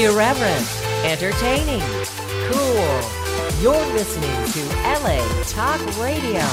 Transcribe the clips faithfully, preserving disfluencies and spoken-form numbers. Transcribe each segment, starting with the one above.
Irreverent, entertaining, cool. You're listening to L A Talk Radio.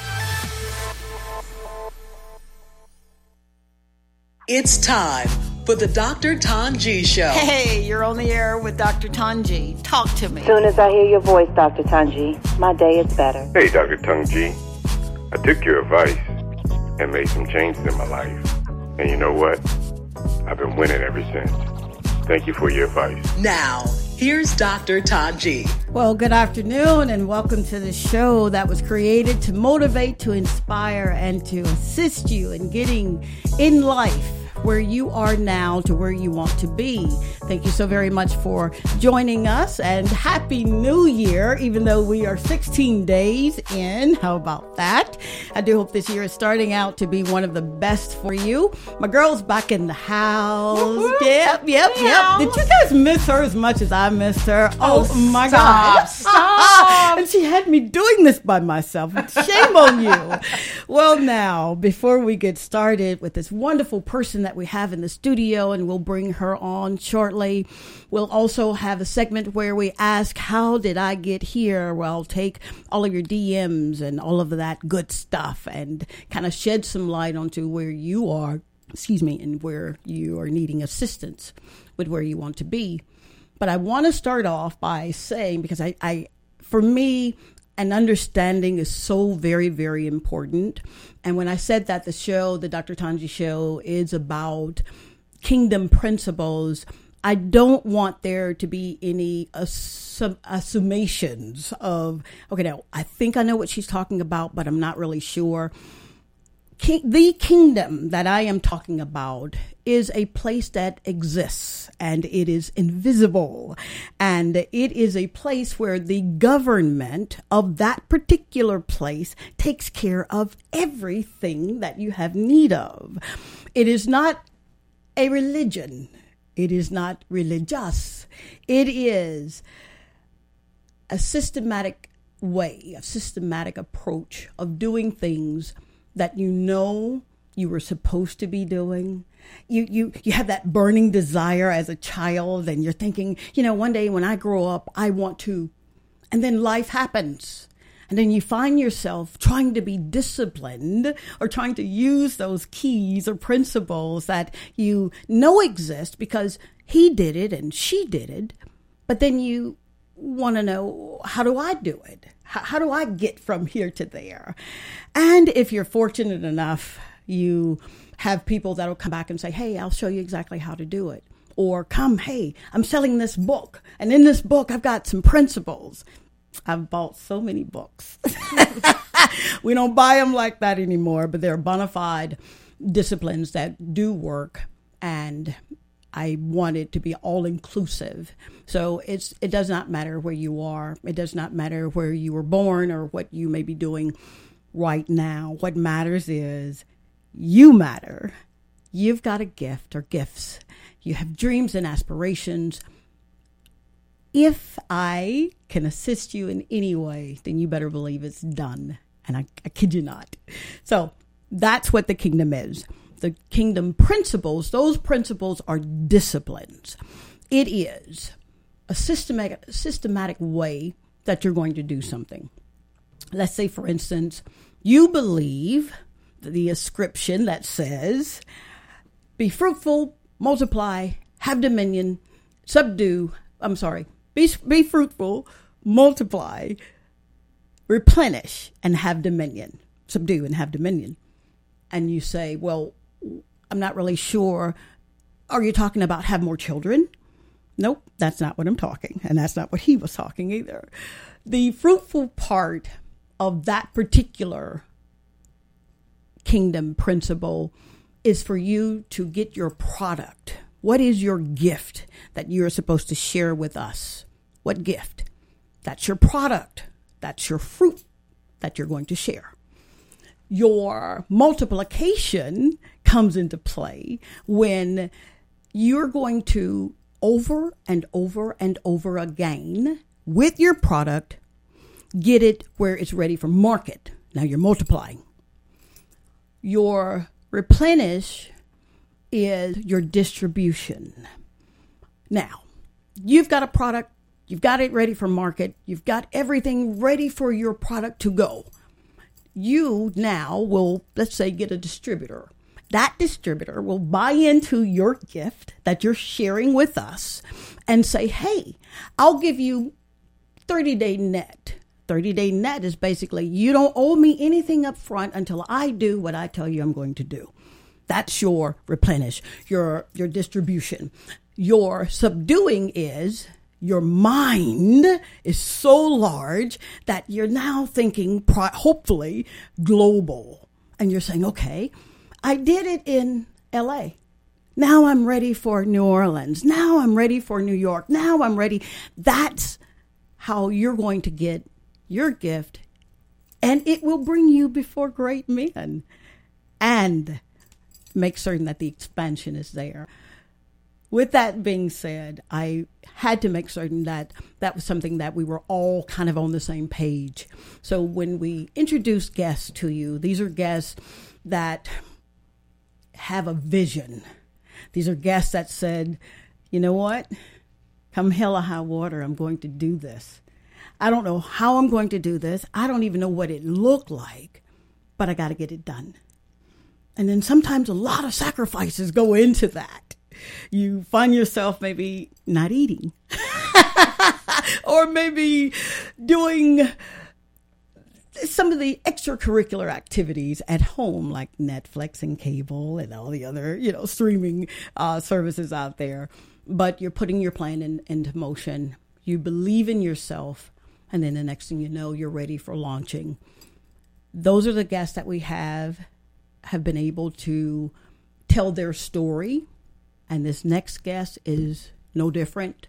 It's time for the Doctor Tanji Show. Hey, you're on the air with Doctor Tanji. Talk to me. As soon as I hear your voice, Doctor Tanji, my day is better. Hey, Doctor Tanji. I took your advice and made some changes in my life. And you know what? I've been winning ever since. Thank you for your advice. Now, here's Doctor Tanji. Well, good afternoon and welcome to the show that was created to motivate, to inspire, and to assist you in getting in life where you are now to where you want to be. Thank you so very much for joining us, and Happy New Year, even though we are sixteen days in. How about that? I do hope this year is starting out to be one of the best for you. My girl's back in the house. Woo-hoo. Yep, yep, Meow. Yep. Did you guys miss her as much as I missed her? Oh, oh my stop, God. Stop. And she had me doing this by myself. Shame on you. Well, now, before we get started with this wonderful person that we have in the studio, and we'll bring her on shortly. We'll also have a segment where we ask, how did I get here? Well, take all of your D Ms and all of that good stuff and kind of shed some light onto where you are, excuse me, and where you are needing assistance with where you want to be. But I want to start off by saying, because I, I for me, and understanding is so very, very important. And when I said that the show, the Doctor Tanji Show, is about kingdom principles, I don't want there to be any assum- assumations of, okay, now I think I know what she's talking about, but I'm not really sure. King, the kingdom that I am talking about is a place that exists, and it is invisible, and it is a place where the government of that particular place takes care of everything that you have need of. It is not a religion. It is not religious. It is a systematic way, a systematic approach of doing things that you know you were supposed to be doing. You, you, you have that burning desire as a child, and you're thinking, you know, one day when I grow up, I want to, and then life happens. And then you find yourself trying to be disciplined or trying to use those keys or principles that you know exist because he did it and she did it. But then you want to know, how do I do it? How, how do I get from here to there? And if you're fortunate enough, you have people that'll come back and say, hey, I'll show you exactly how to do it. Or come, hey, I'm selling this book. And in this book, I've got some principles. I've bought so many books. We don't buy them like that anymore, but they're bona fide disciplines that do work. And I want it to be all inclusive. So it's it does not matter where you are. It does not matter where you were born or what you may be doing right now. What matters is you matter. You've got a gift or gifts. You have dreams and aspirations. If I can assist you in any way, then you better believe it's done. And I, I kid you not. So that's what the kingdom is. The kingdom principles, those principles are disciplines. It is a systematic, systematic way that you're going to do something. Let's say, for instance, you believe the inscription that says, be fruitful, multiply, have dominion, subdue, I'm sorry, be, be fruitful, multiply, replenish, and have dominion. Subdue and have dominion. And you say, well, I'm not really sure. Are you talking about have more children? Nope, that's not what I'm talking. And that's not what he was talking either. The fruitful part of that particular kingdom principle is for you to get your product. What is your gift that you're supposed to share with us? What gift? That's your product. That's your fruit that you're going to share. Your multiplication comes into play when you're going to over and over and over again with your product, get it where it's ready for market. Now you're multiplying. Your replenish is your distribution. Now, you've got a product, you've got it ready for market, you've got everything ready for your product to go. You now will, let's say, get a distributor. That distributor will buy into your gift that you're sharing with us and say, hey, I'll give you thirty-day net. thirty-day net is basically you don't owe me anything up front until I do what I tell you I'm going to do. That's your replenish, your your distribution. Your subduing is your mind is so large that you're now thinking, hopefully, global. And you're saying, okay, I did it in L A. Now I'm ready for New Orleans. Now I'm ready for New York. Now I'm ready. That's how you're going to get your gift. And it will bring you before great men. And make certain that the expansion is there. With that being said, I had to make certain that that was something that we were all kind of on the same page. So when we introduce guests to you, these are guests that have a vision. These are guests that said, you know what? Come hell or high water, I'm going to do this. I don't know how I'm going to do this. I don't even know what it looked like, but I got to get it done. And then sometimes a lot of sacrifices go into that. You find yourself maybe not eating or maybe doing some of the extracurricular activities at home, like Netflix and cable and all the other, you know, streaming uh, services out there. But you're putting your plan in, into motion. You believe in yourself. And then the next thing you know, you're ready for launching. Those are the guests that we have, have been able to tell their story. And this next guest is no different.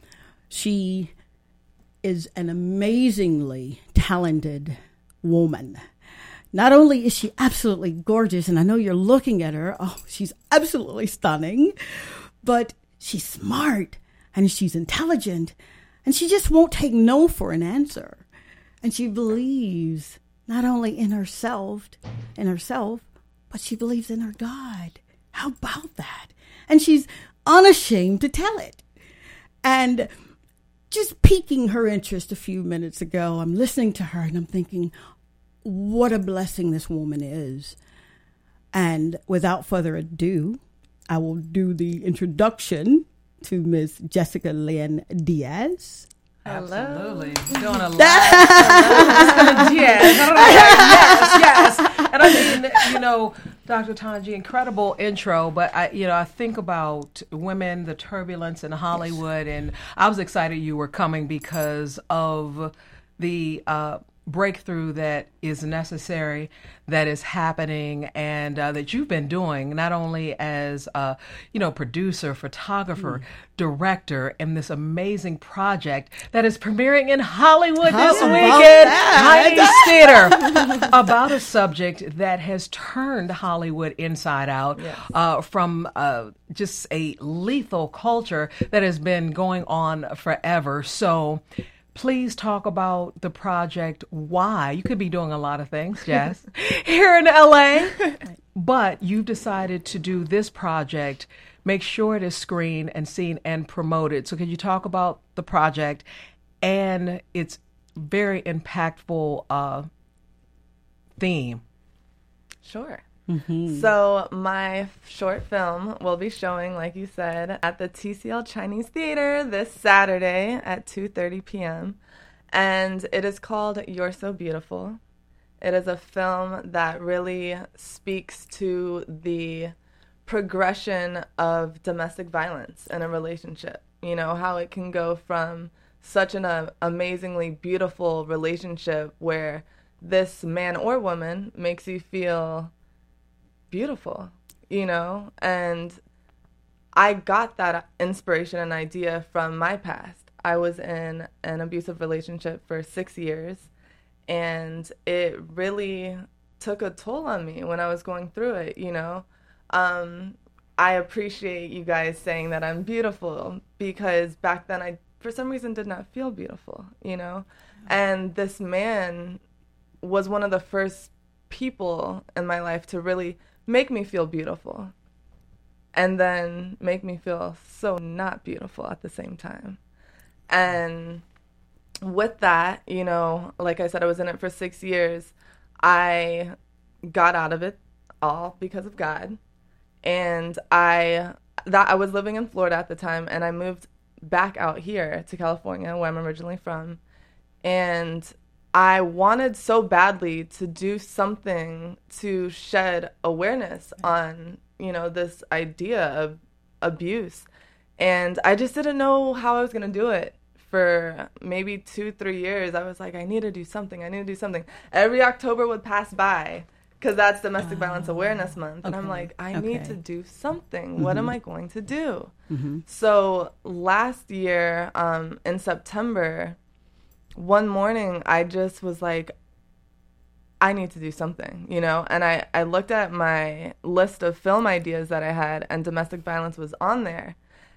She is an amazingly talented woman. Not only is she absolutely gorgeous, and I know you're looking at her, oh, she's absolutely stunning, but she's smart and she's intelligent and she just won't take no for an answer. And she believes not only in herself, in herself, but she believes in her God. How about that? And she's unashamed to tell it. And just piquing her interest a few minutes ago, I'm listening to her and I'm thinking, what a blessing this woman is. And without further ado, I will do the introduction to Miss Jessica Lynn Diaz. Absolutely. Doing a lot. Yes, yes. And I mean, you know, Doctor Tanji, incredible intro, but I, you know, I think about women, the turbulence in Hollywood, and I was excited you were coming because of the uh, breakthrough that is necessary, that is happening, and uh, that you've been doing, not only as a, you know, producer, photographer, mm. director, in this amazing project that is premiering in Hollywood How this weekend, Chinese Theater, about a subject that has turned Hollywood inside out, yes. uh, from uh, just a lethal culture that has been going on forever. So please talk about the project. Why? You could be doing a lot of things, Jess, here in L A, but you've decided to do this project. Make sure it is screened and seen and promoted. So can you talk about the project and its very impactful uh, theme? Sure. Mm-hmm. So my short film will be showing, like you said, at the T C L Chinese Theater this Saturday at two thirty p.m. And it is called You're So Beautiful. It is a film that really speaks to the progression of domestic violence in a relationship. You know, how it can go from such an uh, amazingly beautiful relationship where this man or woman makes you feel beautiful, you know, and I got that inspiration and idea from my past. I was in an abusive relationship for six years, and it really took a toll on me when I was going through it, you know. Um, I appreciate you guys saying that I'm beautiful, because back then I, for some reason, did not feel beautiful, you know, and this man was one of the first people in my life to really make me feel beautiful. and then make me feel so not beautiful at the same time. And with that, you know, like I said, I was in it for six years. I got out of it all because of God. And I that I was living in Florida at the time, and I moved back out here to California, where I'm originally from. And I wanted so badly to do something to shed awareness on, you know, this idea of abuse. And I just didn't know how I was going to do it. For maybe two, three years, I was like, I need to do something. I need to do something. Every October would pass by, because that's Domestic uh, Violence Awareness Month. And okay. I'm like, I okay. need to do something. Mm-hmm. What am I going to do? Mm-hmm. So last year, um, in September, one morning, I just was like, I need to do something, you know? And I, I looked at my list of film ideas that I had, and domestic violence was on there.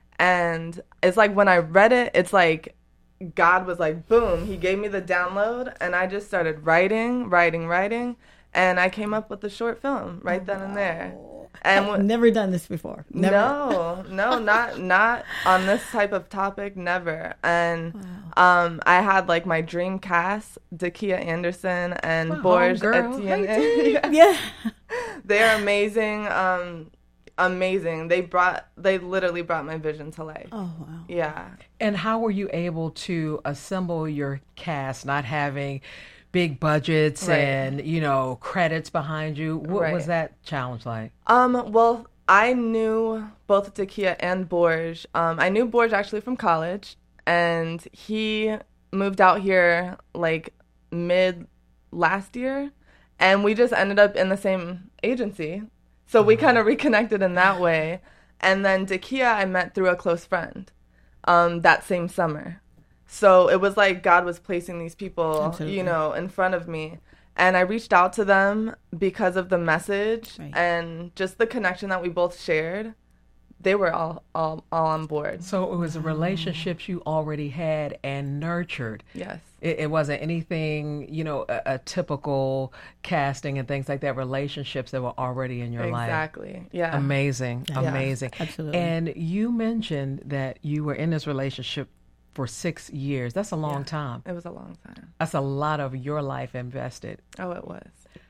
And it's like when I read it, it's like God was like, boom, he gave me the download, and I just started writing, writing, writing, and I came up with the short film right oh, then and there. And I've never done this before. Never. No, no, not not on this type of topic, never. And wow. um, I had like my dream cast, Dakia Anderson and wow, Borge Etienne. Hey, yeah. yeah. They're amazing. Um, amazing. They brought, they literally brought my vision to life. Oh, wow. Yeah. And how were you able to assemble your cast, not having big budgets right. and, you know, credits behind you? What right. was that challenge like? Um, well, I knew both Dakia and Borge. Um, I knew Borge actually from college, and he moved out here like mid last year, and we just ended up in the same agency. So we kind of reconnected in that way. And then Dakia I met through a close friend um, that same summer. So it was like God was placing these people, Absolutely. you know, in front of me. And I reached out to them because of the message right. and just the connection that we both shared. They were all, all, all on board. So it was relationships you already had and nurtured. Yes. It, it wasn't anything, you know, a, a typical casting and things like that, relationships that were already in your exactly. life. Exactly. Yeah. Amazing. Yeah. Amazing. Absolutely. And you mentioned that you were in this relationship for six years. That's a long yeah, time. It was a long time. That's a lot of your life invested. Oh, it was.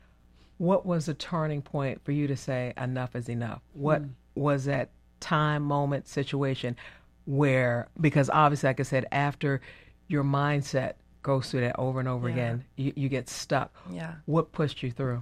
What was the turning point for you to say enough is enough? What mm. was that time, moment, situation where, because obviously, like I said, after your mindset goes through that over and over yeah. again, you, you get stuck. Yeah. What pushed you through?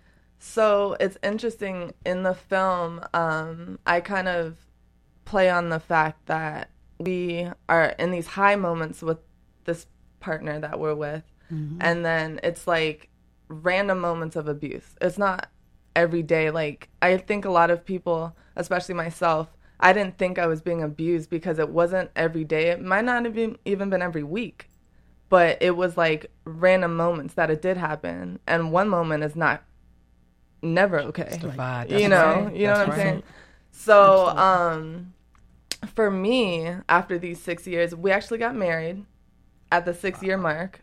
So it's interesting in the film, um, I kind of play on the fact that we are in these high moments with this partner that we're with, mm-hmm. and then it's like random moments of abuse. It's not every day. Like, I think a lot of people, especially myself, I didn't think I was being abused because it wasn't every day. It might not have been, even been every week, but it was like random moments that it did happen. And one moment is not never okay. Right. You know, right. you know That's what I'm right. saying? So, um, for me, after these six years, we actually got married at the six year mark.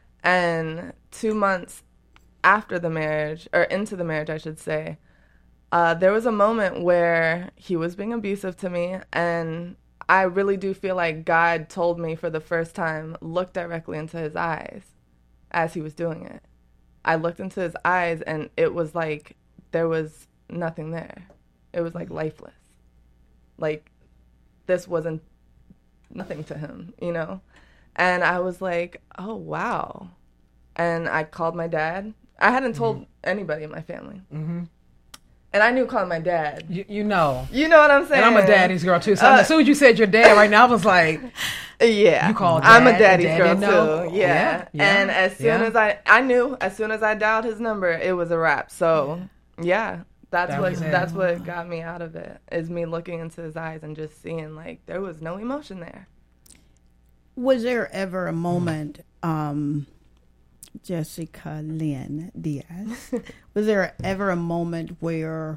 And two months after the marriage, or into the marriage, I should say, uh, there was a moment where he was being abusive to me. And I really do feel like God told me for the first time, look directly into his eyes as he was doing it. I looked into his eyes, and it was like there was nothing there. It was like lifeless. Like, this wasn't nothing to him, you know? And I was like, oh, wow. And I called my dad. I hadn't told mm-hmm. anybody in my family. Mm-hmm. And I knew calling my dad. You, you know. You know what I'm saying? And I'm a daddy's girl, too. So uh, as soon as you said your dad right now, I was like, yeah. You called dad. I'm a daddy's dad girl, know. too. Yeah. Yeah, yeah. And as soon yeah. as I, I knew, as soon as I dialed his number, it was a wrap. So, yeah. That's that what that's it. what got me out of it, is me looking into his eyes and just seeing, like, there was no emotion there. Was there ever a moment, um, Jessica Lynn Diaz, was there ever a moment where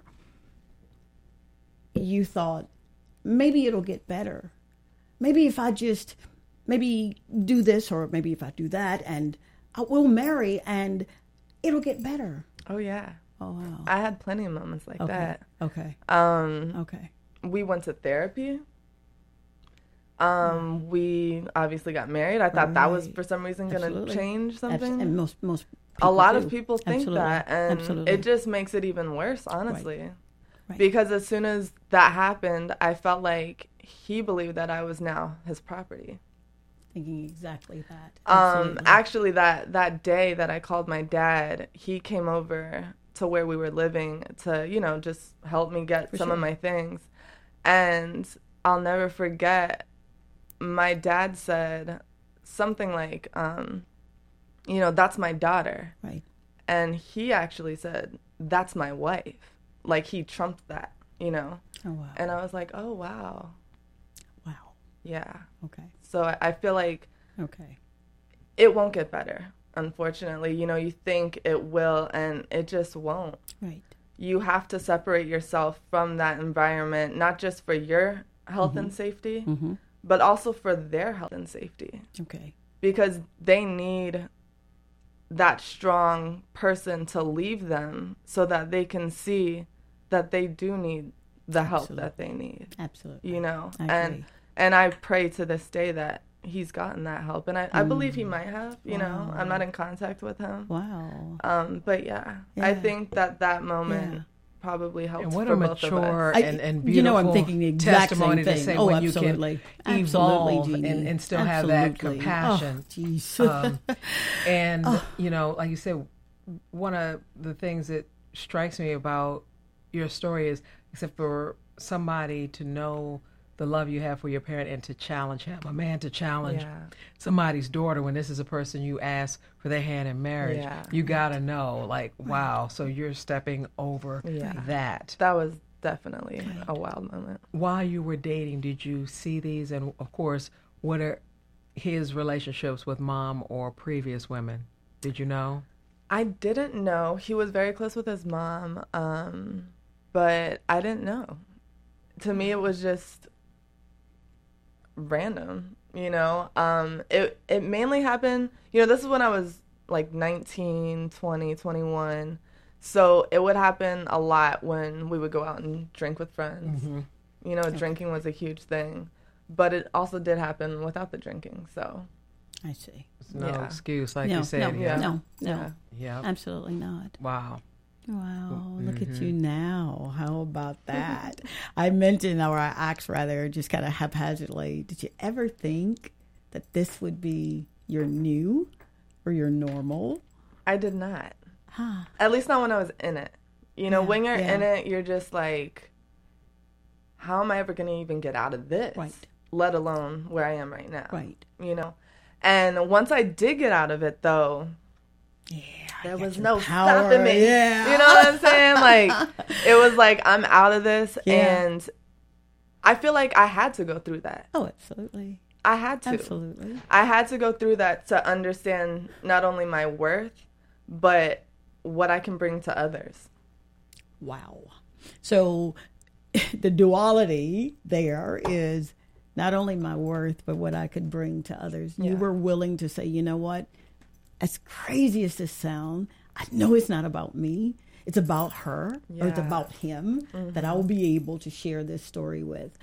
you thought, maybe it'll get better? Maybe if I just, maybe do this, or maybe if I do that, and I will marry and it'll get better? Oh, yeah. Oh, wow. I had plenty of moments like okay. that. Okay. Um, okay. we went to therapy. Um, we obviously got married. I thought that was Right. for some reason going to Absolutely. change Abs- something. And most most A people lot do. of people think Absolutely. that, and Absolutely. it just makes it even worse, honestly. Right. Because as soon as that happened, I felt like he believed that I was now his property. Thinking exactly that. Um, Absolutely. actually, that that day that I called my dad, he came over to where we were living to, you know, just help me get For some sure. of my things. And I'll never forget, my dad said something like, um, you know, that's my daughter. Right. And he actually said, that's my wife. Like, he trumped that, you know. Oh wow. And I was like, oh, wow. Wow. Yeah. Okay. So I, I feel like Okay. it won't get better, unfortunately. You know, you think it will, and it just won't. Right. You have to separate yourself from that environment, not just for your health and safety, Mm-hmm. but also for their health and safety. Okay. Because they need that strong person to leave them so that they can see that they do need the help that they need. Absolutely. You know, I and agree. and I pray to this day that he's gotten that help, and I, I believe he might have. You know, I'm not in contact with him. Wow. Um, but yeah, I Yeah. think that that moment Yeah. probably helped And what for a both of mature us. and, and I- beautiful you know, I'm thinking the exact testimony same to say thing. Oh, when absolutely. you can Absolutely, evolve Jeannie. and, and still have that Absolutely. compassion. Oh, jeez. um, and, you know, like you said, one of the things that strikes me about your story is, except for somebody to know the love you have for your parent and to challenge him, a man to challenge Yeah. somebody's daughter when this is a person you ask for their hand in marriage, Yeah. you got to know, like, wow, so you're stepping over Yeah. that. That was definitely a wild moment. While you were dating, did you see these? And of course, what are his relationships with mom or previous women? Did you know? I didn't know. He was very close with his mom, um, but I didn't know. To me, it was just random, you know. Um, it it mainly happened, you know, this is when I was like nineteen, twenty, twenty-one. So it would happen a lot when we would go out and drink with friends. Mm-hmm. You know, drinking was a huge thing. But it also did happen without the drinking, so. I see. It's no Yeah. excuse, like no, you said. no, yeah. no, no, Yeah. Yeah. absolutely not. Wow. Wow, look at Mm-hmm. you now. How about that? I mentioned, or I asked rather, just kind of haphazardly, did you ever think that this would be your new or your normal? I did not. Huh. At least not when I was in it. You know, Yeah, when you're yeah. in it, you're just like, how am I ever going to even get out of this? Right. Let alone where I am right now. Right. You know? And once I did get out of it, though, Yeah. there I got was your no power. stopping me. Yeah. You know what I'm saying? Like, it was like, I'm out of this. Yeah. And I feel like I had to go through that. Oh, absolutely. I had to. Absolutely. I had to go through that to understand not only my worth, but what I can bring to others. Wow. So the duality there is not only my worth, but what I could bring to others. Yeah. You were willing to say, you know what? As crazy as this sounds, I know it's not about me. It's about her, or it's Yeah. about him that I will be able to share this story with.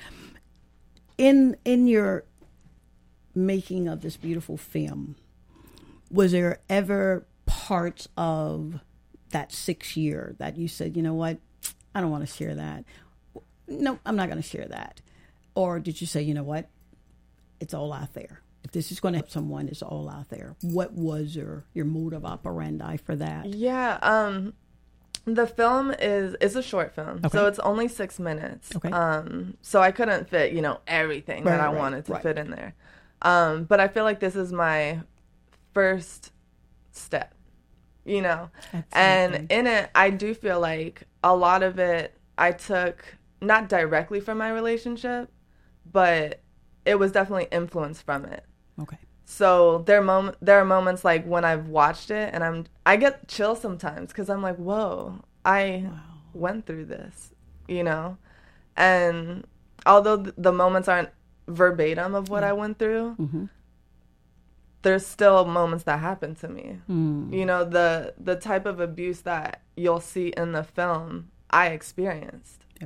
In in your making of this beautiful film, was there ever parts of that six year that you said, you know what, I don't want to share that. No, I'm not going to share that. Or did you say, you know what, it's all out there. If this is going to help someone, it's all out there. What was your, your modus operandi for that? Yeah, um, the film is is a short film, Okay. so it's only six minutes. Okay. Um, so I couldn't fit, you know, everything Right, that I right, wanted to right. fit in there. Um, but I feel like this is my first step, you know. And Absolutely. in it, I do feel like a lot of it I took not directly from my relationship, but it was definitely influenced from it. Okay. So there are mom- there are moments like when I've watched it and I'm I get chills sometimes because I'm like, whoa, I Wow. went through this, you know. And although th- the moments aren't verbatim of what I went through, Mhm. there's still moments that happen to me. Mm. You know, the the type of abuse that you'll see in the film, I experienced. Okay.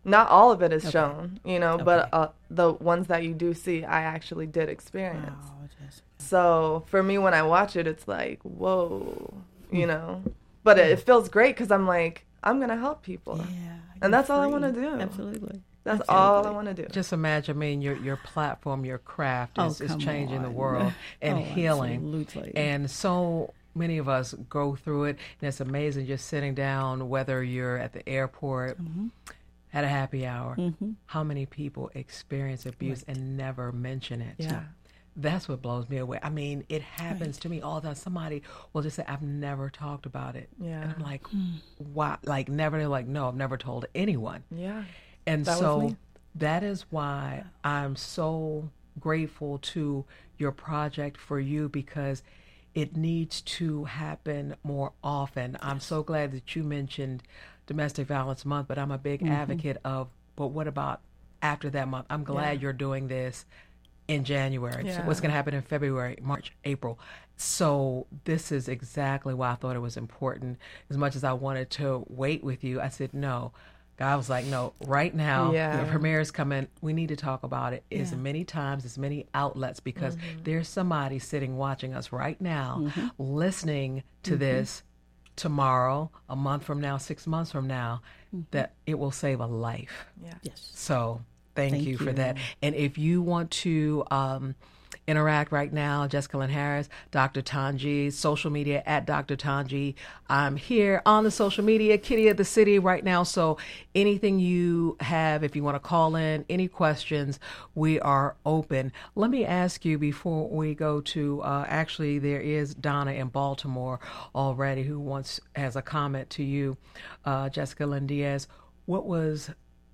Not all of it is Okay. shown, you know, Okay. but uh, the ones that you do see, I actually did experience. Oh, Jessica. So for me, when I watch it, it's like, whoa, you know. But it, it feels great because I'm like, I'm going to help people. Yeah, And that's all I free. want to do. Absolutely. That's Absolutely. all I want to do. Just imagine, I mean, your your platform, your craft is, Oh, is come changing the on. world and Oh, healing. absolutely. And so many of us go through it, and it's amazing just sitting down, whether you're at the airport, Mm-hmm. at a happy hour, how many people experience abuse and never mention it. Yeah. That's what blows me away. I mean, it happens to me all the time. Somebody will just say, I've never talked about it. Yeah. And I'm like, why? Like, never, they're like, no, I've never told anyone. Yeah. And That was so me. that is why I'm so grateful to your project for you, because it needs to happen more often. I'm so glad that you mentioned Domestic Violence Month, but I'm a big advocate of, but what about after that month? I'm glad Yeah. you're doing this in January. So Yeah. what's going to happen in February, March, April? So this is exactly why I thought it was important. As much as I wanted to wait with you, I said no. God was like, no, right now, Yeah. the premiere is coming. We need to talk about it as Yeah. many times, as many outlets, because there's somebody sitting watching us right now, listening to this tomorrow, a month from now, six months from now, that it will save a life. Yeah. Yes. So thank, Thank you for you. that. And if you want to um, interact right now, Jessica Lynn Harris, Doctor Tanji, social media at Doctor Tanji. I'm here on the social media, Kitty of the City right now. So anything you have, if you want to call in, any questions, we are open. Let me ask you before we go to, uh, actually, there is Donna in Baltimore already who wants, has a comment to you, uh, Jessica Lynn Diaz. What was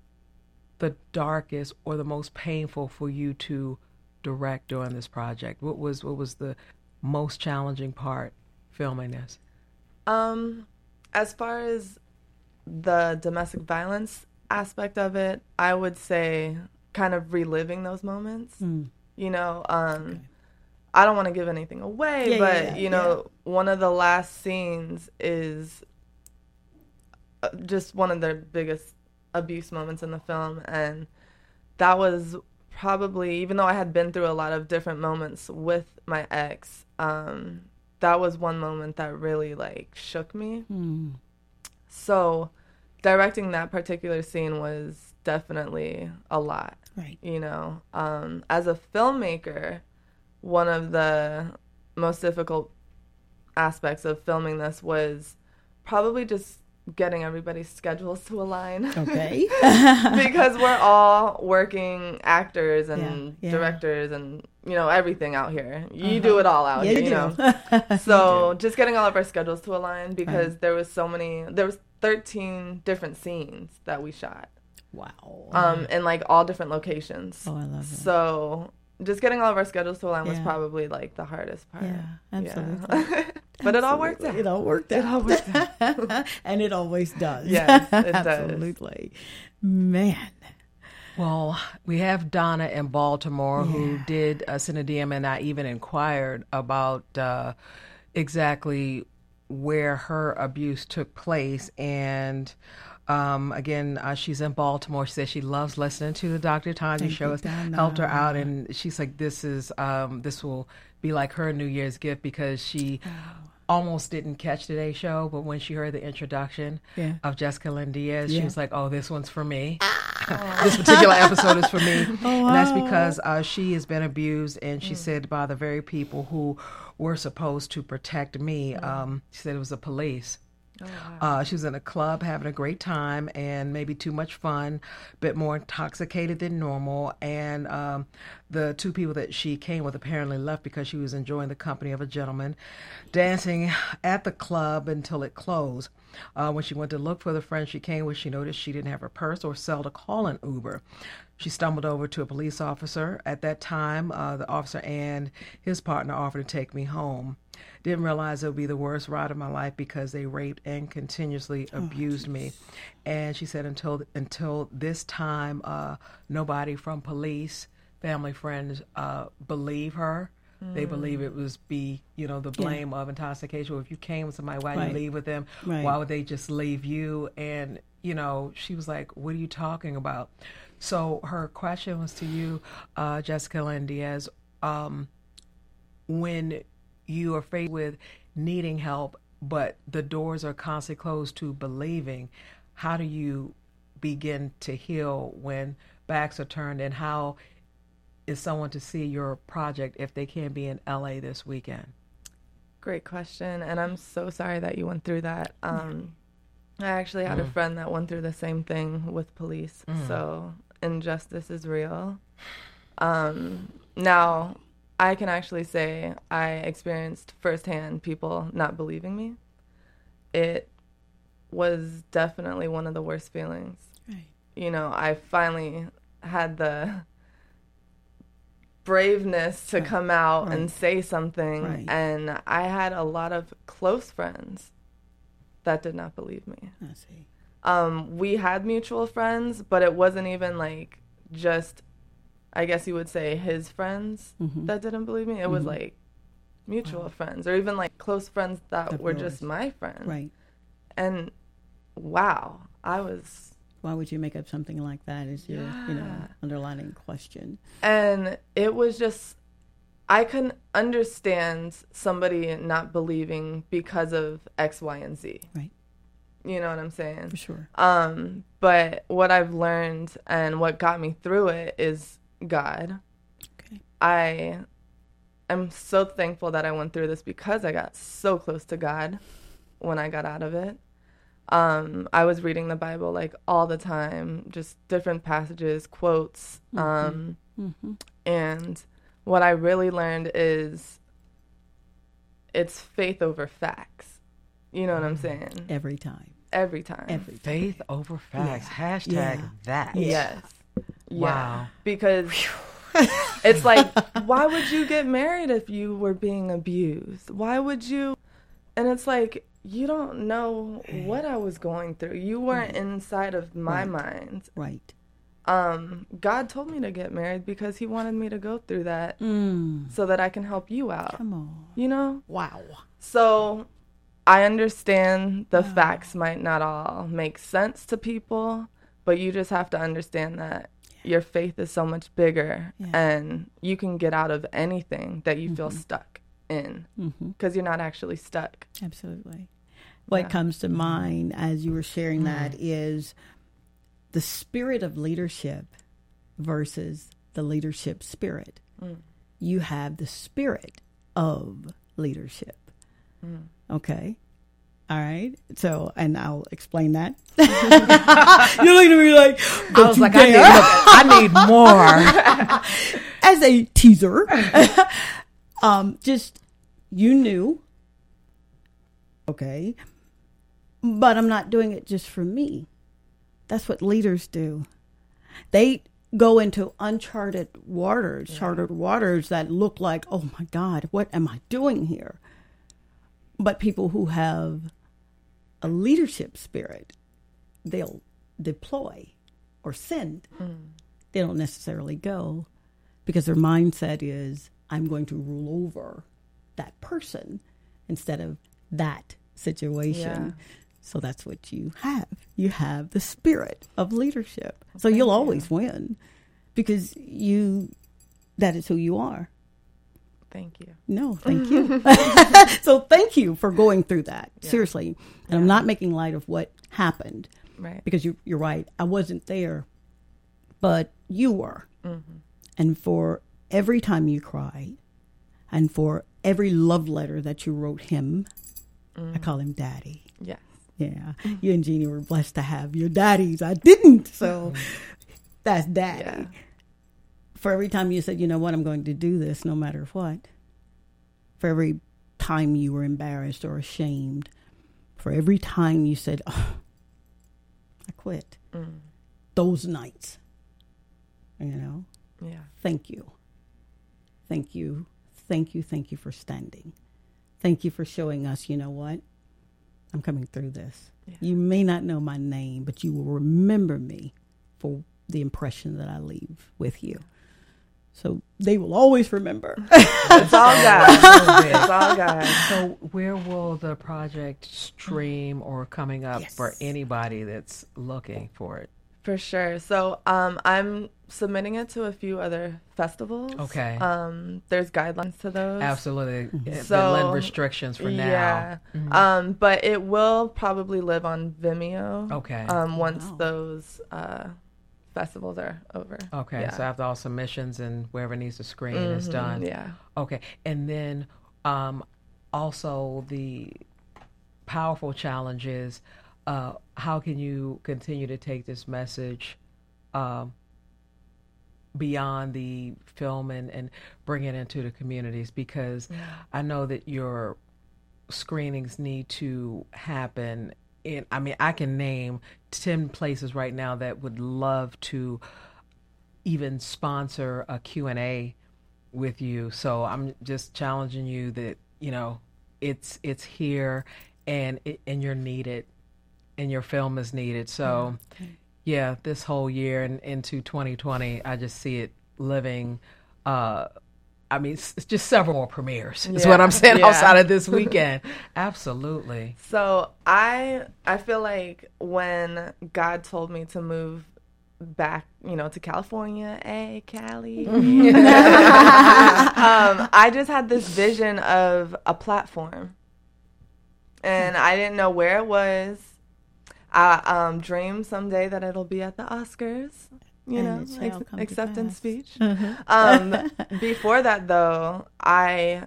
the darkest or the most painful for you to direct during this project? What was what was the most challenging part filming this? Um, as far as the domestic violence aspect of it, I would say kind of reliving those moments. Mm. You know, um, I don't want to give anything away, Yeah, but yeah, yeah, you know, one of the last scenes is uh, just one of the biggest abuse moments in the film, and that was probably, even though I had been through a lot of different moments with my ex, um, that was one moment that really like shook me. Mm. So directing that particular scene was definitely a lot. Right. You know, um, as a filmmaker, one of the most difficult aspects of filming this was probably just getting everybody's schedules to align. Okay. Because we're all working actors and Yeah, yeah. directors and, you know, everything out here. You do it all out Yeah, here, you you, do. know. So just getting all of our schedules to align, because Right. there was so many, there was thirteen different scenes that we shot. Wow. Um, in like all different locations. Oh, I love it. So just getting all of our schedules to align was Yeah. probably like the hardest part. Yeah, absolutely. Yeah. But it all worked out. It all worked out. It all worked out. And it always does. Yes, it does. Absolutely. Man. Well, we have Donna in Baltimore who Yeah. did uh, send a D M, and I even inquired about uh, exactly where her abuse took place. And um, again, uh, she's in Baltimore. She said she loves listening to the Doctor Tanji Thank show. you, It's Donna. helped her out, and she's like, "This is um, this will be like her New Year's gift," because she almost didn't catch today's show, but when she heard the introduction Yeah. of Jessica Lynn Diaz, Yeah. she was like, "Oh, this one's for me. This particular episode is for me." Oh, And that's wow. because uh, she has been abused, and she said by the very people who were supposed to protect me. Um, she said it was the police. Uh, she was in a club having a great time and maybe too much fun, a bit more intoxicated than normal. And um, the two people that she came with apparently left because she was enjoying the company of a gentleman dancing at the club until it closed. Uh, when she went to look for the friend she came with, she noticed she didn't have her purse or cell to call an Uber. She stumbled over to a police officer. At that time, uh, the officer and his partner offered to take me home. Didn't realize it would be the worst ride of my life because they raped and continuously abused me. And she said until until this time, uh, nobody from police, family, friends uh, believe her. they believe it was be, you know, the blame yeah. of intoxication. If you came with somebody, why right. you leave with them? Right. Why would they just leave you? And, you know, she was like, what are you talking about? So her question was to you, uh, Jessica Lynn Diaz, um, when you are faced with needing help, but the doors are constantly closed to believing, how do you begin to heal when backs are turned, and how is someone to see your project if they can't be in L A this weekend? Great question, and I'm so sorry that you went through that. Um, I actually had mm. a friend that went through the same thing with police, mm. so injustice is real. Um, now, I can actually say I experienced firsthand people not believing me. It was definitely one of the worst feelings. Right. You know, I finally had the braveness to right. come out right. and say something, right. and I had a lot of close friends that did not believe me. I see. Um, we had mutual friends, but it wasn't even like just, I guess you would say, his friends mm-hmm. that didn't believe me. It mm-hmm. was like mutual wow. friends, or even like close friends that of were yours. Just my friends. Right. And wow, I was... Why would you make up something like that as your, yeah. you know, underlining question? And it was just, I can understand somebody not believing because of X, Y, and Z. Right. You know what I'm saying? For sure. Um, but what I've learned and what got me through it is God. Okay. I am so thankful that I went through this because I got so close to God when I got out of it. Um, I was reading the Bible like all the time, just different passages, quotes. Mm-hmm. Um, mm-hmm. And what I really learned is it's faith over facts. You know what I'm saying? Every time. Every time. Every time. Faith over facts. Yeah. Hashtag yeah. that. Yes. Wow. Yeah. Because it's like, why would you get married if you were being abused? Why would you? And it's like, you don't know what I was going through. You weren't right. inside of my right. mind. Right. Um, God told me to get married because he wanted me to go through that mm. so that I can help you out. Come on. You know? Wow. So I understand the wow. facts might not all make sense to people, but you just have to understand that yeah. your faith is so much bigger yeah. and you can get out of anything that you mm-hmm. feel stuck in because mm-hmm. you're not actually stuck. Absolutely. What yeah. comes to mind as you were sharing mm. that is the spirit of leadership versus the leadership spirit. Mm. You have the spirit of leadership. Mm. Okay. All right. So, and I'll explain that. You're looking at me like, I was like, I need, I need more. As a teaser, um, just, you knew. Okay. But I'm not doing it just for me. That's what leaders do. They go into uncharted waters, yeah. charted waters that look like, oh my God, what am I doing here? But people who have a leadership spirit, they'll deploy or send. Mm. They don't necessarily go because their mindset is, I'm going to rule over that person instead of that situation. Yeah. So that's what you have. You have the spirit of leadership. So Thank you'll you. always win because you, that is who you are. Thank you. No, thank you. So thank you for going through that. Yeah. Seriously. And yeah. I'm not making light of what happened. Right. Because you, you're right. I wasn't there, but you were. Mm-hmm. And for every time you cried and for every love letter that you wrote him, mm-hmm. I call him Daddy. Yes. Yeah. Mm-hmm. You and Jeannie were blessed to have your daddies. I didn't. So mm-hmm. that's Daddy. Yeah. For every time you said, you know what, I'm going to do this no matter what. For every time you were embarrassed or ashamed. For every time you said, oh, I quit. Mm. Those nights. You know? Yeah. Thank you. Thank you. Thank you. Thank you for standing. Thank you for showing us, you know what? I'm coming through this. Yeah. You may not know my name, but you will remember me for the impression that I leave with you. So they will always remember. It's all God. It's all God. So where will the project stream or coming up Yes. for anybody that's looking for it? For sure. So um, I'm submitting it to a few other festivals. Okay. Um, there's guidelines to those. Absolutely. Mm-hmm. It- So, the restrictions for now. Yeah. Mhm. Um, but it will probably live on Vimeo. Okay. Um, once Wow. those uh, festivals are over. Okay, Yeah. so after all submissions and wherever needs to screen is Mhm, done. Yeah. Okay, and then um, also the powerful challenge is uh, how can you continue to take this message um, beyond the film and, and bring it into the communities? Because I know that your screenings need to happen in, I mean, I can name ten places right now that would love to even sponsor a Q and A with you. So I'm just challenging you that, you know, it's it's here and it, and you're needed and your film is needed. So yeah, this whole year and into twenty twenty, I just see it living uh I mean, it's it's just several more premieres is Yeah, what I'm saying yeah. outside of this weekend. Absolutely. So I I feel like when God told me to move back, you know, to California, hey Cali, um, I just had this vision of a platform, and I didn't know where it was. I um, dreamed someday that it'll be at the Oscars, you And know, it shall ex- come to acceptance pass. speech. Um, before that, though, I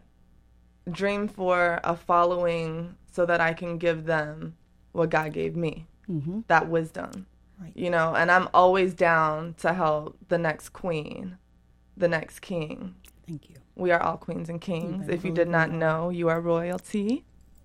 dream for a following so that I can give them what God gave me, Mm-hmm. that wisdom, Right. you know, and I'm always down to help the next queen, the next king. Thank you. We are all queens and kings. You If you better did not know, you are royalty.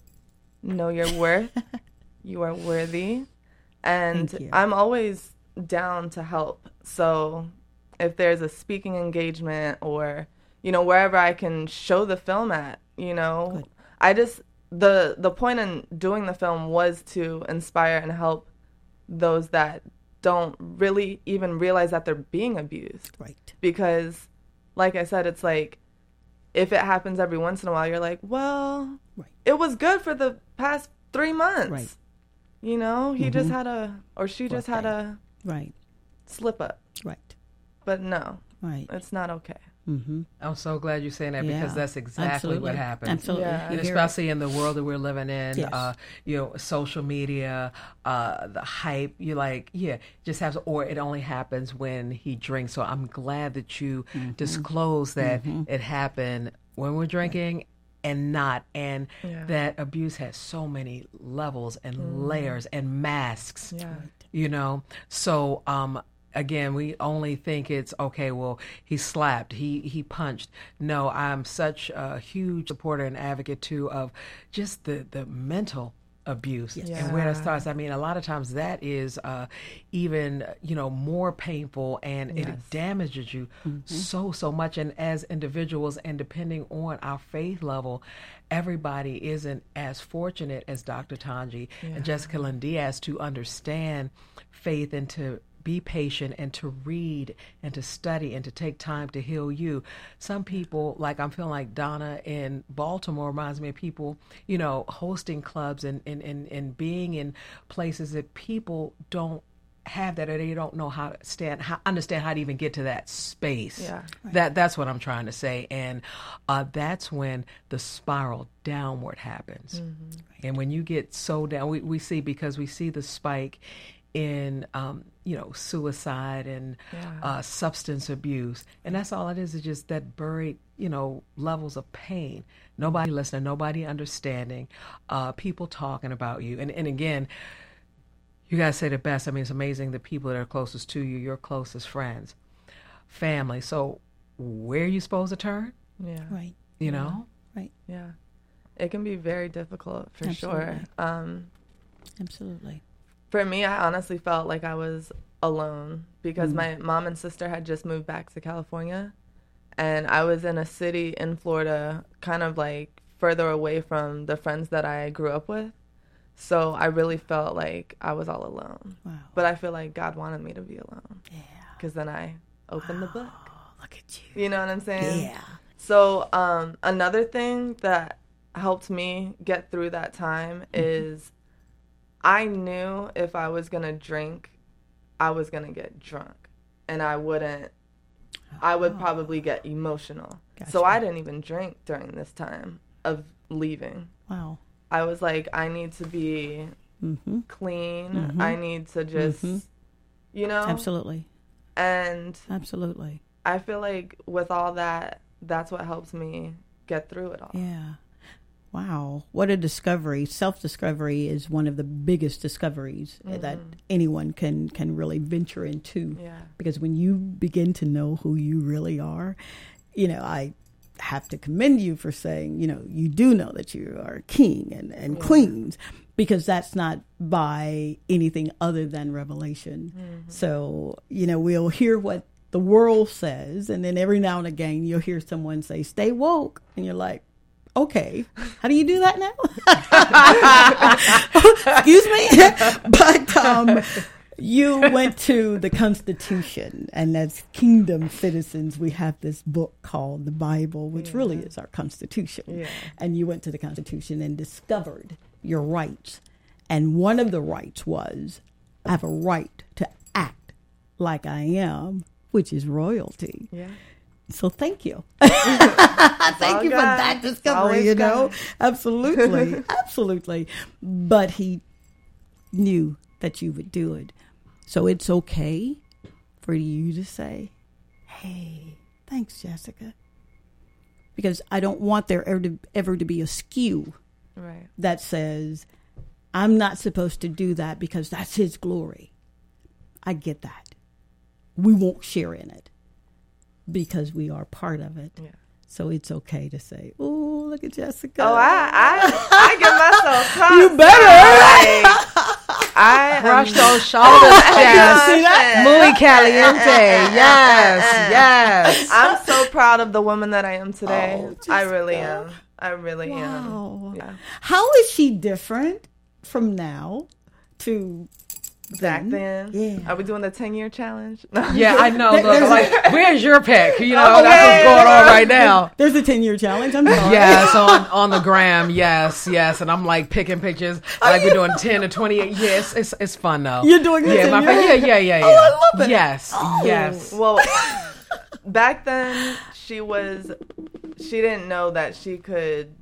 Know your worth. You are worthy. And Thank you. I'm always down to help. So if there's a speaking engagement or, you know, wherever I can show the film at, you know, Good. I just, the, the point in doing the film was to inspire and help those that don't really even realize that they're being abused. Right. Because, like I said, it's like, if it happens every once in a while, you're like, well, Right. it was good for the past three months. Right. You know, he just had a, or she just had Birthday. a Right. slip up. Right. But no, Right. it's not okay. Mm-hmm. I'm so glad you're saying that because Yeah, that's exactly absolutely. what happens. Absolutely. Yeah. You And hear it. especially in the world that we're living in, Yes. uh, you know, social media, uh, the hype, you're like, yeah, just has, or it only happens when he drinks. So I'm glad that you Mm-hmm. disclosed that it happened when we're drinking and not, and Yeah. that abuse has so many levels and layers and masks, Yeah. you know? So, um, again, we only think it's okay. Well, he slapped, he he punched. No, I'm such a huge supporter and advocate too of just the the mental abuse and where that Yeah. starts. I mean, a lot of times that is uh, even you know more painful and it Yes. damages you so so much. And as individuals, and depending on our faith level, everybody isn't as fortunate as Doctor Tanji and Jessica Lynn Diaz to understand faith and to be patient and to read and to study and to take time to heal you. Some people, like I'm feeling like Donna in Baltimore reminds me of people, you know, hosting clubs and, and, and, and being in places that people don't have that or they don't know how to stand, how, understand how to even get to that space. Yeah. That That's what I'm trying to say. And uh, that's when the spiral downward happens. And when you get so down, we, we see, because we see the spike in um, you know, suicide and Yeah. uh, substance abuse, and that's all it is. Is just that buried, you know, levels of pain. Nobody listening, nobody understanding, uh, people talking about you, and and again, you guys say the best. I mean, it's amazing the people that are closest to you, your closest friends, family. So where are you supposed to turn? Yeah. Right. You know. Right. Yeah. It can be very difficult for sure. Absolutely. Um, Absolutely. For me, I honestly felt like I was alone because my mom and sister had just moved back to California, and I was in a city in Florida, kind of like further away from the friends that I grew up with. So I really felt like I was all alone. Wow. But I feel like God wanted me to be alone Yeah. because then I opened the book. Look at you. You know what I'm saying? Yeah. So um, another thing that helped me get through that time is I knew if I was going to drink, I was going to get drunk. And I wouldn't, I would probably get emotional. Gotcha. So I didn't even drink during this time of leaving. Wow. I was like, I need to be Mm-hmm. clean. Mm-hmm. I need to just, Mm-hmm. you know? Absolutely. And Absolutely. I feel like with all that, that's what helps me get through it all. Yeah. Wow. What a discovery. Self-discovery is one of the biggest discoveries Mm-hmm. that anyone can, can really venture into. Yeah. Because when you begin to know who you really are, you know, I have to commend you for saying, you know, you do know that you are king and, and Yeah. queens, because that's not by anything other than revelation. Mm-hmm. So, you know, we'll hear what the world says, and then every now and again you'll hear someone say, stay woke. And you're like, okay, how do you do that now? Excuse me? But um, you went to the Constitution, and as kingdom citizens, we have this book called the Bible, which Yeah. really is our Constitution. Yeah. And you went to the Constitution and discovered your rights. And one of the rights was, I have a right to act like I am, which is royalty. Yeah. So thank you. Thank you for God. that discovery, Always you know. God. Absolutely. Absolutely. But he knew that you would do it. So it's okay for you to say, hey, thanks, Jessica. Because I don't want there ever to, ever to be a skew Right. that says, I'm not supposed to do that because that's his glory. I get that. We won't share in it because we are part of it. Yeah. So it's okay to say, oh, look at Jessica. Oh, I, I, I give myself props. You better. Like, I Brush am, those shoulders, Jess. See that? Muy caliente. Yes, yes. I'm so proud of the woman that I am today. Oh, I really Jessica. am. I really Wow. am. Yeah. How is she different from now to Back then? then, Yeah. are we doing the ten year challenge? Yeah, I know. There- Look, there's like, where's your pick? You know, Okay. that's what's going on right now. There's a ten-year challenge. I'm sorry. Yes, on, on the gram, yes, yes. And I'm like picking pictures. Like we're doing ten to twenty-eight. Yes, it's it's fun though. You're doing the Yeah, my ten-year? fa- yeah, yeah, yeah, yeah. Oh, I love it. Yes, Oh. yes. Well, back then she was, she didn't know that she could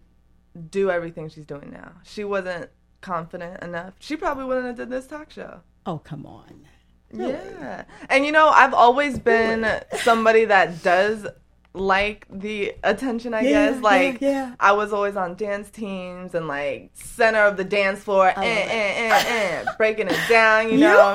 do everything she's doing now. She wasn't confident enough. She probably wouldn't have did this talk show. Oh, come on. Really? Yeah. And you know, I've always been somebody that does like the attention, I Yeah, guess. yeah, Like, yeah. I was always on dance teams and like center of the dance floor, eh, eh, eh, eh, breaking it down, you know.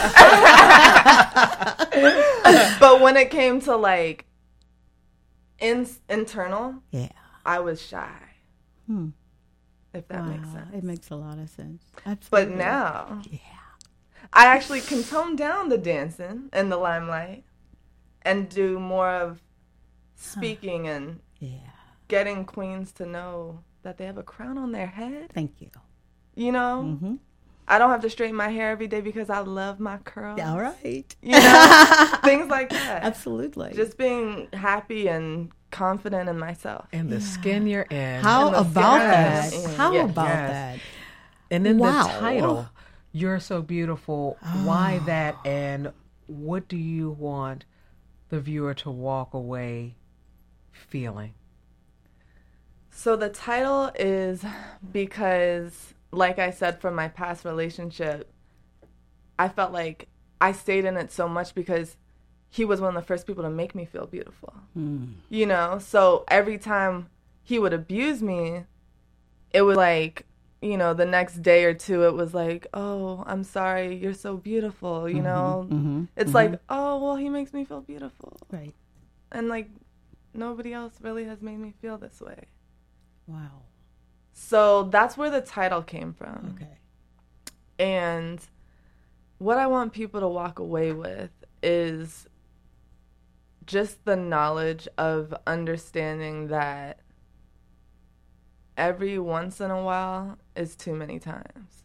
But when it came to like in, internal, Yeah. I was shy. Hmm. If that Wow. makes sense. It makes a lot of sense. But Absolutely. now, Yeah. I actually can tone down the dancing and the limelight and do more of speaking and Yeah. getting queens to know that they have a crown on their head. Thank you. You know, Mm-hmm. I don't have to straighten my hair every day because I love my curls. All right. You know, things like that. Absolutely. Just being happy and confident in myself. And the skin you're in. How And the about Yes. that? Yes. How Yeah. about Yes. that? And then Wow. the title, You're So Beautiful. Why that? And what do you want the viewer to walk away feeling? So the title is because, like I said, from my past relationship, I felt like I stayed in it so much because he was one of the first people to make me feel beautiful. Mm. You know, so every time he would abuse me, it was like, you know, the next day or two, it was like, oh, I'm sorry, you're so beautiful, you know? Mm-hmm. It's mm-hmm. like, oh, well, he makes me feel beautiful. Right. And like, nobody else really has made me feel this way. Wow. So that's where the title came from. Okay. And what I want people to walk away with is just the knowledge of understanding that every once in a while is too many times.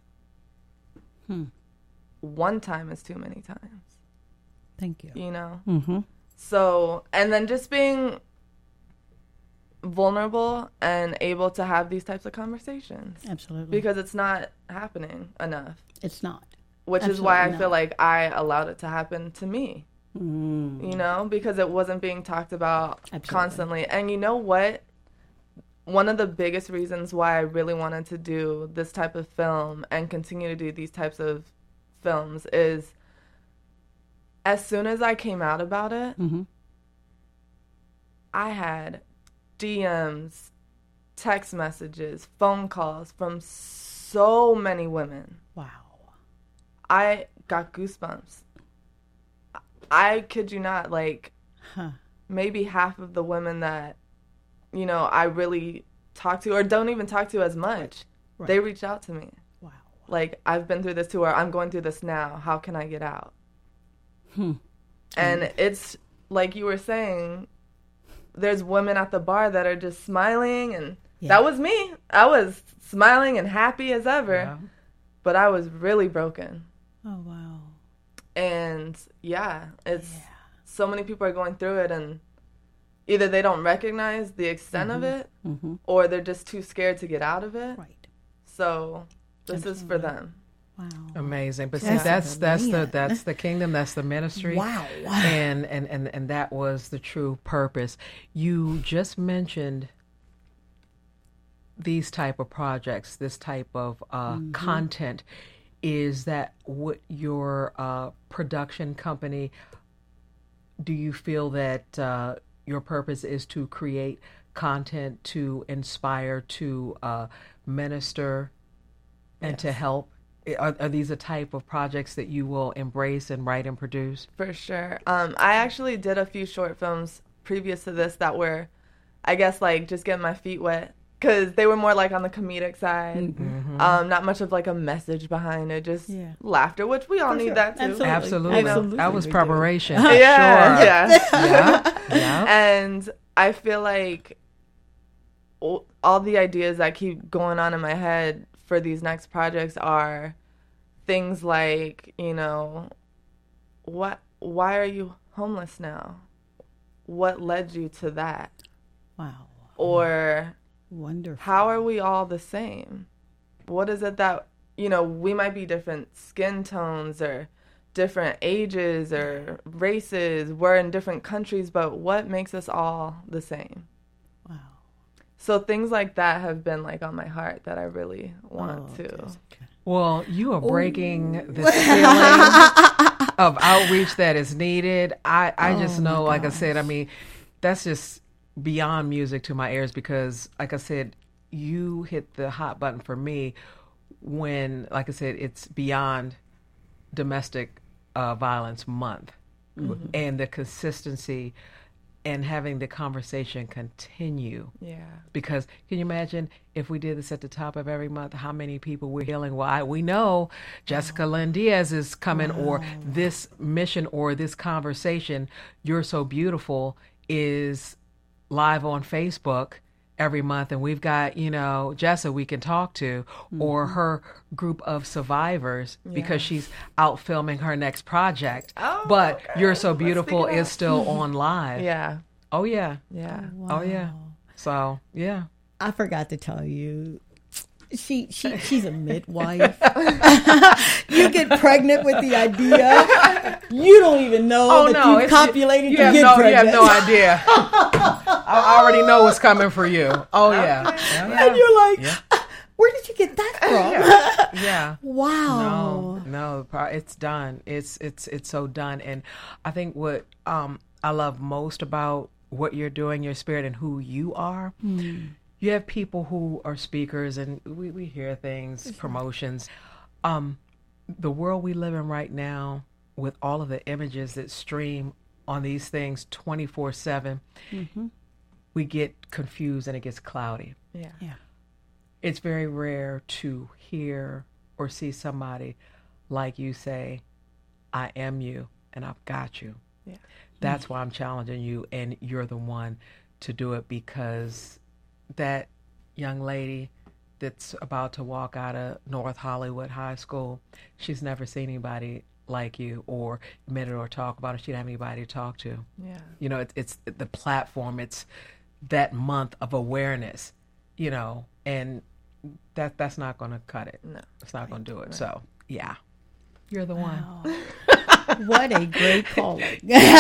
Hmm. One time is too many times, Thank you. you know? Mm-hmm. So, and then just being vulnerable and able to have these types of conversations. Absolutely. Because it's not happening enough. It's not. Which Absolutely is why I not. feel like I allowed it to happen to me. Mm. You know, because it wasn't being talked about Absolutely. constantly. And you know what? One of the biggest reasons why I really wanted to do this type of film and continue to do these types of films is as soon as I came out about it, Mm-hmm. I had D Ms, text messages, phone calls from so many women. Wow. I got goosebumps. I kid you not, like, Huh. maybe half of the women that, you know, I really talk to or don't even talk to as much, Right. they reach out to me. Wow. Like, I've been through this too, or I'm going through this now. How can I get out? Hmm. And it's, like you were saying, there's women at the bar that are just smiling, and Yeah. that was me. I was smiling and happy as ever, Yeah. but I was really broken. Oh, wow. And yeah, it's Yeah. so many people are going through it, and either they don't recognize the extent of it, Mm-hmm. or they're just too scared to get out of it. Right. So this is for Absolutely. them. Wow. Amazing. But see, That's that's that's the brilliant. that's the kingdom, that's the ministry. Wow. And and and and that was the true purpose. You just mentioned these type of projects, this type of uh, Mm-hmm. content. Is that what your uh, production company? Do you feel that uh, your purpose is to create content to inspire, to uh, minister, and to help? Are, are these a type of projects that you will embrace and write and produce? For sure. Um, I actually did a few short films previous to this that were, I guess, like just getting my feet wet, because they were more like on the comedic side. Mm-hmm. Um, not much of like a message behind it, just Yeah. laughter, which we all For need sure. that too. Absolutely. Absolutely. You know, Absolutely That was we do. preparation. Yeah, Sure. yeah. Yeah. Yeah. And I feel like o- all the ideas that keep going on in my head for these next projects are things like, you know, what? Why are you homeless now? What led you to that? Wow. Or Wonderful. how are we all the same? What is it that, you know, we might be different skin tones or different ages or races, we're in different countries, but what makes us all the same? Wow. So things like that have been like on my heart that I really want Oh, to. Jessica. Well, you are breaking the ceiling of outreach that is needed. I, I just Oh, my know, like I said, I gosh. mean, that's just beyond music to my ears because, like I said, you hit the hot button for me when, like I said, it's beyond domestic uh, violence month. Mm-hmm. And the consistency and having the conversation continue. Yeah. Because can you imagine if we did this at the top of every month, how many people we're healing? Well, I, we know Jessica Lynn Diaz is coming, or this mission or this conversation, You're So Beautiful, is live on Facebook every month. And we've got, you know, Jessa we can talk to, or her group of survivors because she's out filming her next project. Oh, but okay. You're So Let's Beautiful speak it is up. still on live. Yeah. Oh, yeah. Yeah. Oh, yeah. So, yeah. I forgot to tell you. She she she's a midwife. You get pregnant with the idea. You don't even know Oh, that no. you've it's- copulated you to have get no, pregnant. You have no idea. I already know what's coming for you. Oh, yeah. Yeah. And you're like, Yeah. where did you get that from? Yeah. Wow. No, no, pro- it's done. It's it's it's so done. And I think what um I love most about what you're doing, your spirit, and who you are. You have people who are speakers, and we, we hear things, promotions. Um, the world we live in right now, with all of the images that stream on these things twenty-four seven, we get confused and it gets cloudy. Yeah. Yeah. It's very rare to hear or see somebody like you say, I am you and I've got you. Yeah. That's why I'm challenging you, and you're the one to do it, because that young lady that's about to walk out of North Hollywood High School, she's never seen anybody like you or admit it or talk about it, she didn't have anybody to talk to. Yeah. You know, it's, it's the platform. It's that month of awareness, you know, and that that's not going to cut it. No. It's not going to do it. Right. So, yeah, you're the wow. one. What a great calling.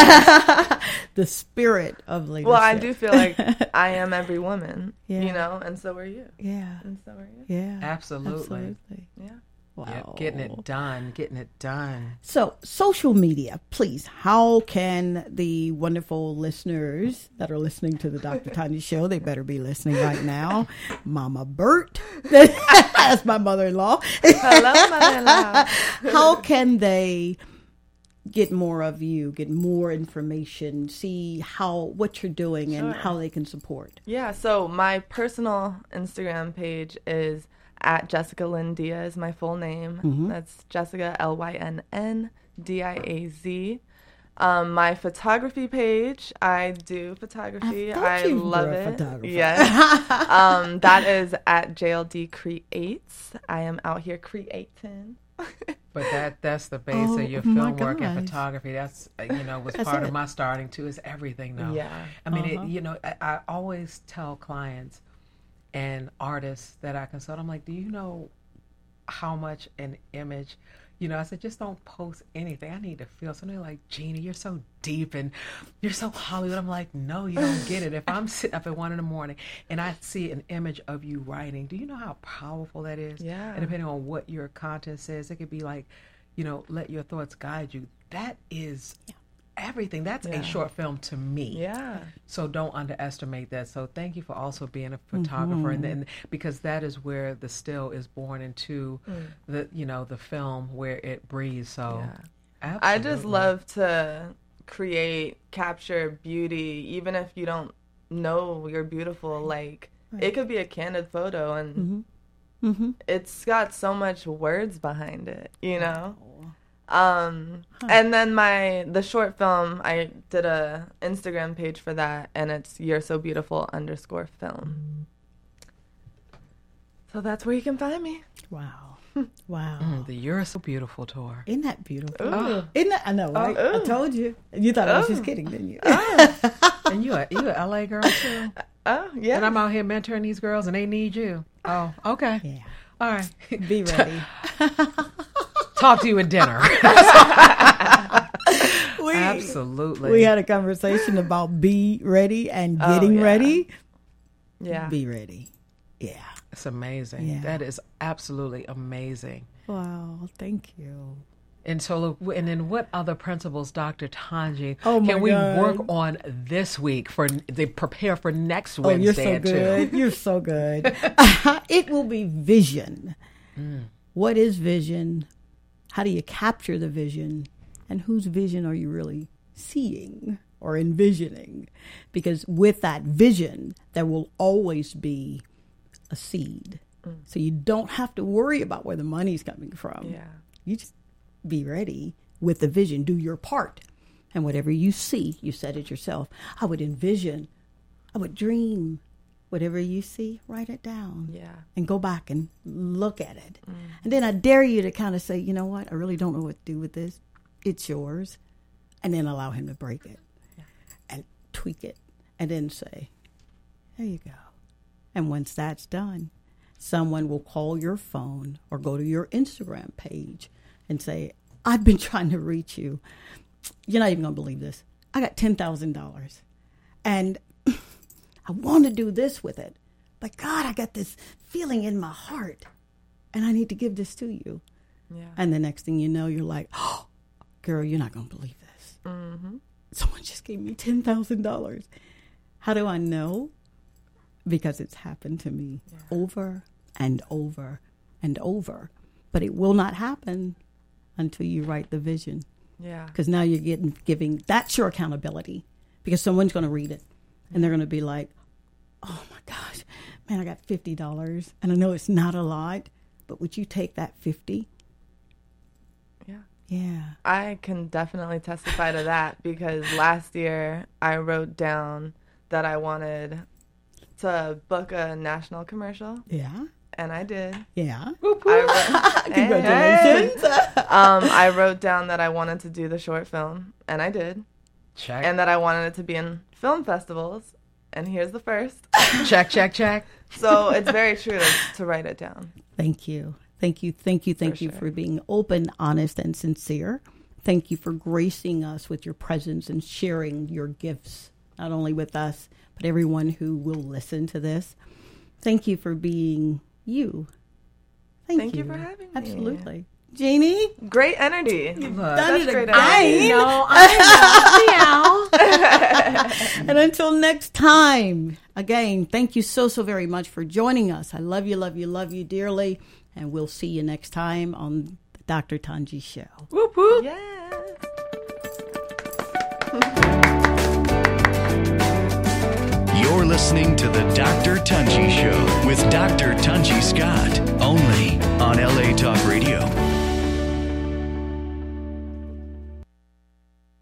The spirit of leadership. Well, I do feel like I am every woman, yeah. you know, and so are you. Yeah. And so are you. Yeah. Absolutely. Absolutely. Yeah. Wow. Yep, getting it done, getting it done. So, social media, please. How can the wonderful listeners that are listening to the Doctor Tanya show, they better be listening right now. Mama Bert, that's my mother-in-law. Hello, mother-in-law. How can they get more of you, get more information, see how what you're doing and Sure. how they can support? Yeah, so my personal Instagram page is at Jessica Lynn Diaz, my full name. Mm-hmm. That's Jessica, L Y N N D I A Z. Um, my photography page, I do photography. I thought I you love were a it. photographer. Yes. um, that is at J L D Creates. I am out here creating. But that that's the base Oh, of your my film work and gosh. photography. That's, uh, you know, was That's part it. of my starting too, is everything though. Yeah. I mean, Uh-huh. it, you know, I, I always tell clients and artists that I consult, I'm like, do you know how much an image, you know, I said, just don't post anything. I need to feel something. Like, Gina, you're so deep and you're so Hollywood. I'm like, no, you don't get it. If I'm sitting up at one in the morning and I see an image of you writing, do you know how powerful that is? Yeah. And depending on what your content says, it could be like, you know, let your thoughts guide you. That is everything. That's Yeah. a short film to me. Yeah. So don't underestimate that. So thank you for also being a photographer, and then because that is where the still is born into the, you know, the film where it breathes. So Yeah. I just absolutely. love to create, capture beauty, even if you don't know you're beautiful. Like, it could be a candid photo, and Mm-hmm. it's got so much words behind it, you know? Um, and then my, the short film, I did a Instagram page for that, and it's You're So Beautiful underscore film. So that's where you can find me. Wow. Wow. Mm, the You're So Beautiful tour. Isn't that beautiful? Ooh. Isn't that, I know, right? I told you. You thought I was just kidding, didn't you? And you a you a L A girl too. Oh, yeah. And I'm out here mentoring these girls, and they need you. Oh, okay. Yeah. All right. Be ready. Talk to you at dinner. we, Absolutely. We had a conversation about be ready and getting yeah. ready. Yeah. Be ready. Yeah. It's amazing. Yeah. That is absolutely amazing. Wow. Thank you. And so, and then what other principles, Doctor Tanji, Oh my can we God. work on this week for they prepare for next Oh, you're Wednesday so and two? good. You're so good. It will be vision. Mm. What is vision? How do you capture the vision? And whose vision are you really seeing or envisioning? Because with that vision, there will always be a seed. Mm. So you don't have to worry about where the money's coming from. Yeah. You just be ready with the vision. Do your part. And whatever you see, you said it yourself. I would envision, I would dream. Whatever you see, write it down. Yeah. And go back and look at it. Mm. And then I dare you to kind of say, you know what? I really don't know what to do with this. It's yours. And then allow him to break it. Yeah. And tweak it. And then say, there you go. And once that's done, someone will call your phone or go to your Instagram page and say, I've been trying to reach you. You're not even going to believe this. I got ten thousand dollars. And I want to do this with it. But God, I got this feeling in my heart. And I need to give this to you. Yeah. And the next thing you know, you're like, oh, girl, you're not going to believe this. Mm-hmm. Someone just gave me ten thousand dollars. How do I know? Because it's happened to me yeah. over and over and over. But it will not happen until you write the vision. Yeah. Because now you're getting giving, that's your accountability. Because someone's going to read it. And they're going to be like, oh my gosh, man, I got fifty dollars. And I know it's not a lot, but would you take that fifty? Yeah. Yeah. I can definitely testify to that because last year I wrote down that I wanted to book a national commercial. Yeah. and I did. Yeah. I wrote, Congratulations. um, I wrote down that I wanted to do the short film, and I did. Check. And that I wanted it to be in film festivals, and here's the first. check, check, check. So it's very true to, to write it down. Thank you. Thank you. Thank you. Thank For you sure. for being open, honest, and sincere. Thank you for gracing us with your presence and sharing your gifts, not only with us, but everyone who will listen to this. Thank you for being you. Thank, Thank you for having me. Absolutely. Jeannie? Great energy. Done That's it great again. energy. No, I know. And until next time, again, thank you so, so very much for joining us. I love you, love you, love you dearly. And we'll see you next time on the Doctor Tanji Show. Whoop, whoop. Yes. You're listening to the Doctor Tunji Show with Doctor Tunji Scott, only on L A Talk Radio.